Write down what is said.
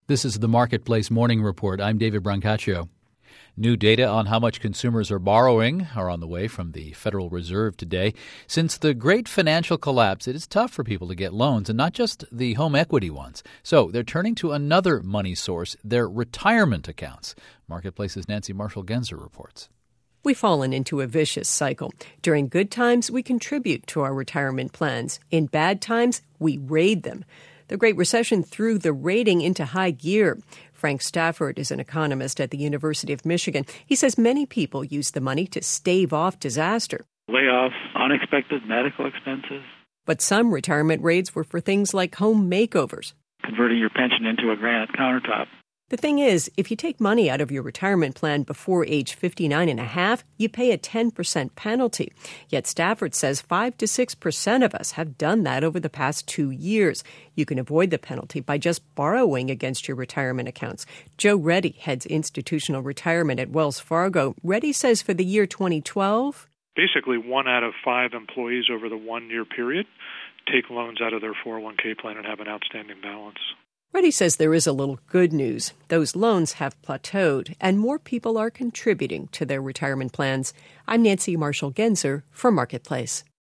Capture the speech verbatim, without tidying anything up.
This is the Marketplace Morning Report. I'm David Brancaccio. New data on how much consumers are borrowing are on the way from the Federal Reserve today. Since the great financial collapse, it is tough for people to get loans, and not just the home equity ones. So they're turning to another money source, their retirement accounts. Marketplace's Nancy Marshall-Genzer reports. We've fallen into a vicious cycle. During good times, we contribute to our retirement plans. In bad times, we raid them. The Great Recession threw the raiding into high gear. Frank Stafford is an economist at the University of Michigan. He says many people use the money to stave off disaster. Layoffs, unexpected medical expenses. But some retirement raids were for things like home makeovers. Converting your pension into a granite countertop. The thing is, if you take money out of your retirement plan before age fifty-nine and a half, you pay a ten percent penalty. Yet Stafford says five to six percent of us have done that over the past two years. You can avoid the penalty by just borrowing against your retirement accounts. Joe Reddy heads institutional retirement at Wells Fargo. Reddy says for the year twenty twelve, basically one out of five employees over the one-year period take loans out of their four oh one k plan and have an outstanding balance. Reddy says there is a little good news. Those loans have plateaued, and more people are contributing to their retirement plans. I'm Nancy Marshall-Genzer for Marketplace.